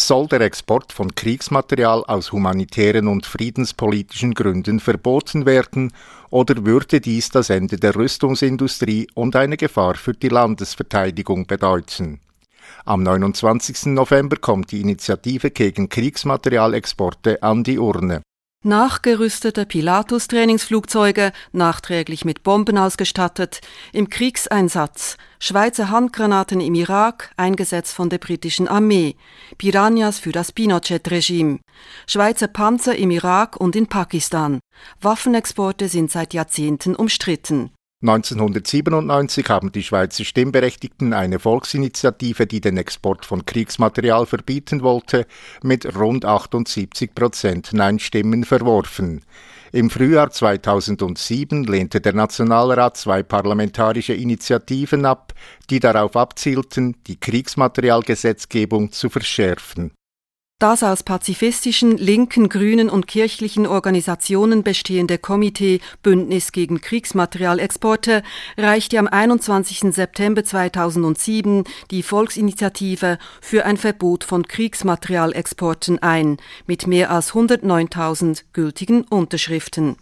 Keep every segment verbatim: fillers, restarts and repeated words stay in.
Soll der Export von Kriegsmaterial aus humanitären und friedenspolitischen Gründen verboten werden, oder würde dies das Ende der Rüstungsindustrie und eine Gefahr für die Landesverteidigung bedeuten? Am neunundzwanzigsten November kommt die Initiative gegen Kriegsmaterialexporte an die Urne. Nachgerüstete Pilatus-Trainingsflugzeuge, nachträglich mit Bomben ausgestattet, im Kriegseinsatz, Schweizer Handgranaten im Irak, eingesetzt von der britischen Armee, Piranhas für das Pinochet-Regime, Schweizer Panzer im Irak und in Pakistan. Waffenexporte sind seit Jahrzehnten umstritten. neunzehnhundertsiebenundneunzig haben die Schweizer Stimmberechtigten eine Volksinitiative, die den Export von Kriegsmaterial verbieten wollte, mit rund achtundsiebzig Prozent Nein-Stimmen verworfen. Im Frühjahr zweitausendsieben lehnte der Nationalrat zwei parlamentarische Initiativen ab, die darauf abzielten, die Kriegsmaterialgesetzgebung zu verschärfen. Das aus pazifistischen, linken, grünen und kirchlichen Organisationen bestehende Komitee Bündnis gegen Kriegsmaterialexporte reichte am einundzwanzigsten September zweitausendsieben die Volksinitiative für ein Verbot von Kriegsmaterialexporten ein, mit mehr als hundertneuntausend gültigen Unterschriften.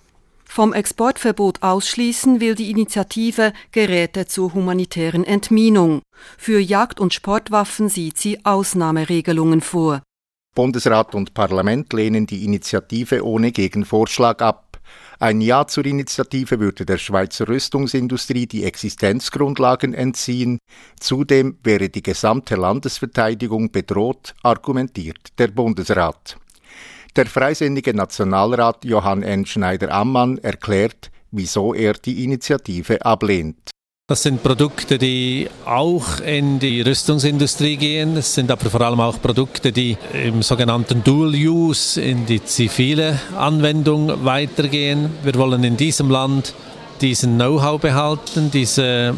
Vom Exportverbot ausschließen will die Initiative Geräte zur humanitären Entminung. Für Jagd- und Sportwaffen sieht sie Ausnahmeregelungen vor. Bundesrat und Parlament lehnen die Initiative ohne Gegenvorschlag ab. Ein Ja zur Initiative würde der Schweizer Rüstungsindustrie die Existenzgrundlagen entziehen. Zudem wäre die gesamte Landesverteidigung bedroht, argumentiert der Bundesrat. Der freisinnige Nationalrat Johann N. Schneider-Ammann erklärt, wieso er die Initiative ablehnt. Das sind Produkte, die auch in die Rüstungsindustrie gehen. Es sind aber vor allem auch Produkte, die im sogenannten Dual Use in die zivile Anwendung weitergehen. Wir wollen in diesem Land diesen Know-how behalten, diese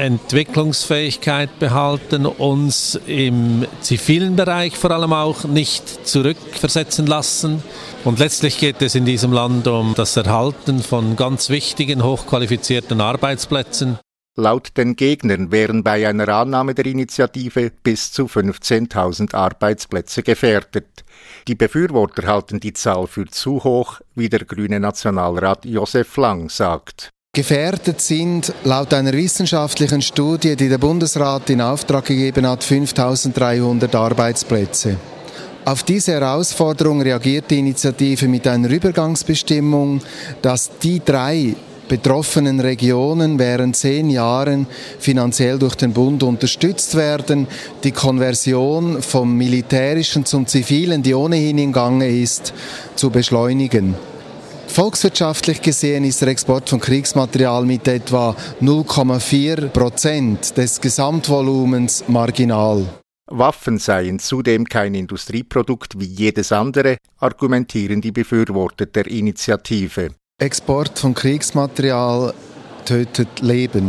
Entwicklungsfähigkeit behalten, uns im zivilen Bereich vor allem auch nicht zurückversetzen lassen. Und letztlich geht es in diesem Land um das Erhalten von ganz wichtigen, hochqualifizierten Arbeitsplätzen. Laut den Gegnern wären bei einer Annahme der Initiative bis zu fünfzehntausend Arbeitsplätze gefährdet. Die Befürworter halten die Zahl für zu hoch, wie der grüne Nationalrat Josef Lang sagt. Gefährdet sind laut einer wissenschaftlichen Studie, die der Bundesrat in Auftrag gegeben hat, fünftausenddreihundert Arbeitsplätze. Auf diese Herausforderung reagiert die Initiative mit einer Übergangsbestimmung, dass die drei betroffenen Regionen während zehn Jahren finanziell durch den Bund unterstützt werden, die Konversion vom Militärischen zum Zivilen, die ohnehin im Gange ist, zu beschleunigen. Volkswirtschaftlich gesehen ist der Export von Kriegsmaterial mit etwa null Komma vier Prozent des Gesamtvolumens marginal. Waffen seien zudem kein Industrieprodukt wie jedes andere, argumentieren die Befürworter der Initiative. Export von Kriegsmaterial tötet Leben.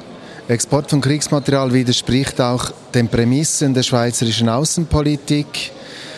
Export von Kriegsmaterial widerspricht auch den Prämissen der schweizerischen Außenpolitik.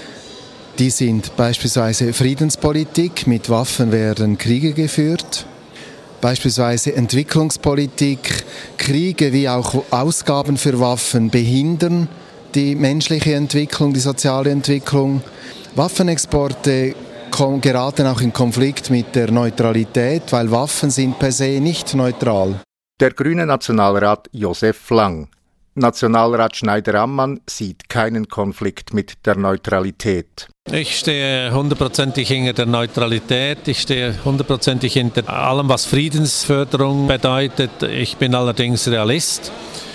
Die sind beispielsweise Friedenspolitik, mit Waffen werden Kriege geführt. Beispielsweise Entwicklungspolitik, Kriege wie auch Ausgaben für Waffen behindern die menschliche Entwicklung, die soziale Entwicklung. Waffenexporte geraten auch in Konflikt mit der Neutralität, weil Waffen sind per se nicht neutral. Der grüne Nationalrat Josef Lang. Nationalrat Schneider-Ammann sieht keinen Konflikt mit der Neutralität. Ich stehe hundertprozentig hinter der Neutralität, ich stehe hundertprozentig hinter allem, was Friedensförderung bedeutet. Ich bin allerdings Realist.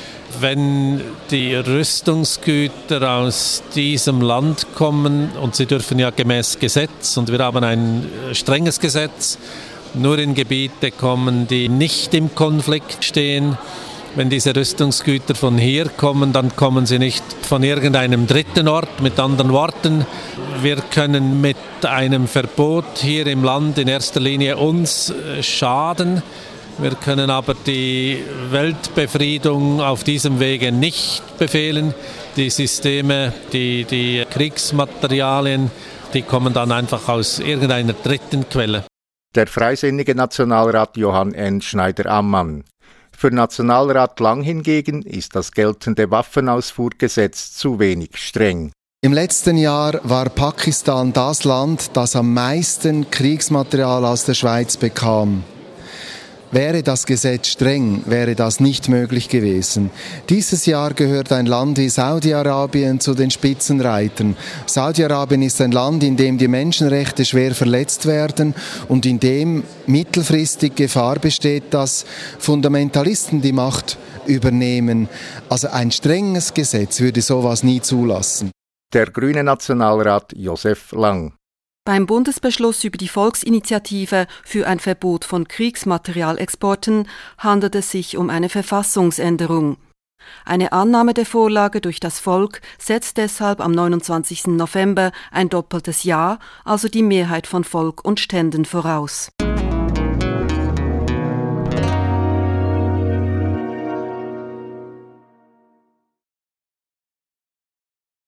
Wenn die Rüstungsgüter aus diesem Land kommen, und sie dürfen ja gemäß Gesetz, und wir haben ein strenges Gesetz, nur in Gebiete kommen, die nicht im Konflikt stehen. Wenn diese Rüstungsgüter von hier kommen, dann kommen sie nicht von irgendeinem dritten Ort. Mit anderen Worten, wir können mit einem Verbot hier im Land in erster Linie uns schaden. Wir können aber die Weltbefriedung auf diesem Wege nicht befehlen. Die Systeme, die, die Kriegsmaterialien, die kommen dann einfach aus irgendeiner dritten Quelle. Der freisinnige Nationalrat Johann N. Schneider-Ammann. Für Nationalrat Lang hingegen ist das geltende Waffenausfuhrgesetz zu wenig streng. Im letzten Jahr war Pakistan das Land, das am meisten Kriegsmaterial aus der Schweiz bekam. Wäre das Gesetz streng, wäre das nicht möglich gewesen. Dieses Jahr gehört ein Land wie Saudi-Arabien zu den Spitzenreitern. Saudi-Arabien ist ein Land, in dem die Menschenrechte schwer verletzt werden und in dem mittelfristig Gefahr besteht, dass Fundamentalisten die Macht übernehmen. Also ein strenges Gesetz würde sowas nie zulassen. Der grüne Nationalrat Josef Lang. Beim Bundesbeschluss über die Volksinitiative für ein Verbot von Kriegsmaterialexporten handelt es sich um eine Verfassungsänderung. Eine Annahme der Vorlage durch das Volk setzt deshalb am neunundzwanzigsten November ein doppeltes Ja, also die Mehrheit von Volk und Ständen, voraus.